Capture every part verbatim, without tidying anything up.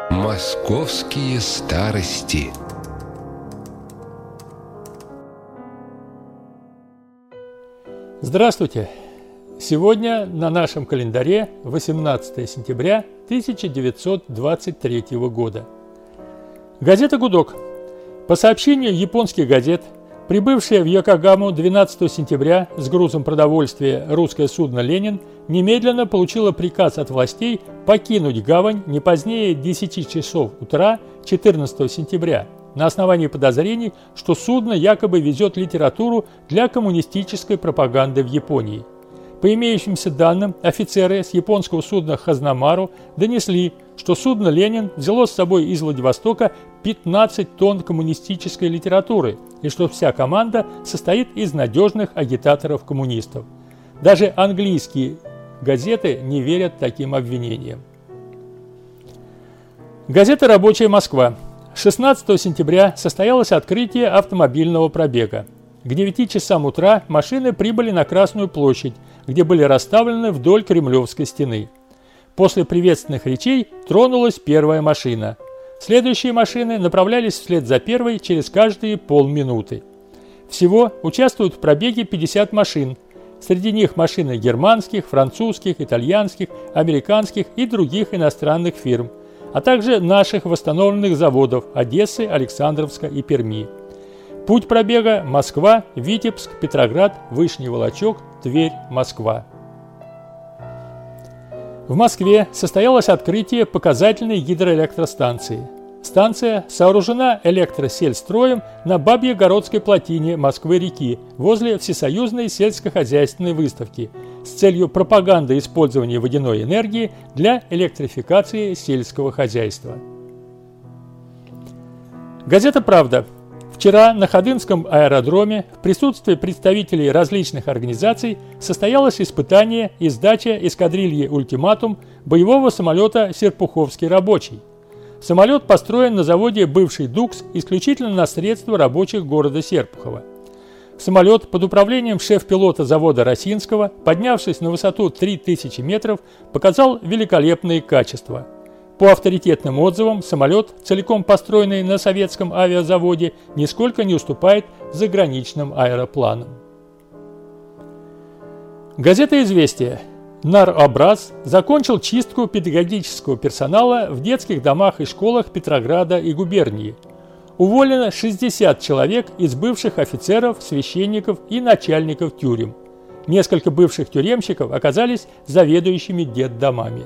Московские старости. Здравствуйте! Сегодня на нашем календаре восемнадцатое сентября тысяча девятьсот двадцать третьего года. Газета «Гудок». По сообщению японских газет, прибывшее в Йокогаму двенадцатого сентября с грузом продовольствия русское судно «Ленин» немедленно получило приказ от властей покинуть гавань не позднее десяти часов утра четырнадцатого сентября на основании подозрений, что судно якобы везет литературу для коммунистической пропаганды в Японии. По имеющимся данным, офицеры с японского судна «Хазнамару» донесли, что судно «Ленин» взяло с собой из Владивостока пятнадцать тонн коммунистической литературы и что вся команда состоит из надежных агитаторов-коммунистов. Даже английские газеты не верят таким обвинениям. Газета «Рабочая Москва». шестнадцатого сентября состоялось открытие автомобильного пробега. К девяти часам утра машины прибыли на Красную площадь, где были расставлены вдоль Кремлевской стены. После приветственных речей тронулась первая машина. Следующие машины направлялись вслед за первой через каждые полминуты. Всего участвуют в пробеге пятьдесят машин. Среди них машины германских, французских, итальянских, американских и других иностранных фирм, а также наших восстановленных заводов Одессы, Александровска и Перми. Путь пробега – Москва, Витебск, Петроград, Вышний Волочек, Тверь, Москва. В Москве состоялось открытие показательной гидроэлектростанции. Станция сооружена электросельстроем на Бабьегородской плотине Москвы-реки возле Всесоюзной сельскохозяйственной выставки с целью пропаганды использования водяной энергии для электрификации сельского хозяйства. Газета «Правда». Вчера на Ходынском аэродроме в присутствии представителей различных организаций состоялось испытание и сдача эскадрильи «Ультиматум» боевого самолета «Серпуховский рабочий». Самолет построен на заводе бывший ДУКС исключительно на средства рабочих города Серпухова. Самолет под управлением шеф-пилота завода Росинского, поднявшись на высоту три тысячи метров, показал великолепные качества. По авторитетным отзывам, самолет, целиком построенный на советском авиазаводе, нисколько не уступает заграничным аэропланам. Газета «Известия». Наробраз закончил чистку педагогического персонала в детских домах и школах Петрограда и губернии. Уволено шестьдесят человек из бывших офицеров, священников и начальников тюрем. Несколько бывших тюремщиков оказались заведующими детдомами.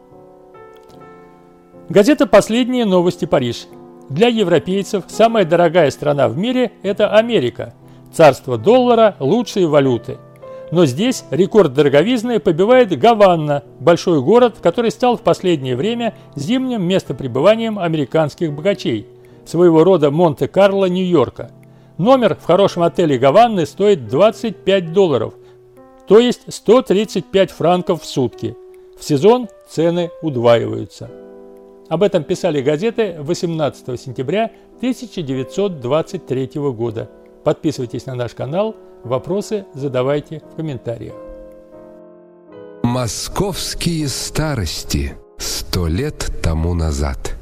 Газета «Последние новости. Париж». Для европейцев самая дорогая страна в мире – это Америка. Царство доллара – лучшие валюты. Но здесь рекорд дороговизны побивает Гавана, большой город, который стал в последнее время зимним местопребыванием американских богачей, своего рода Монте-Карло Нью-Йорка. Номер в хорошем отеле Гаваны стоит двадцать пять долларов, то есть сто тридцать пять франков в сутки. В сезон цены удваиваются. Об этом писали газеты восемнадцатого сентября тысяча девятьсот двадцать третьего года. Подписывайтесь на наш канал, вопросы задавайте в комментариях. Московские старости. Сто лет тому назад.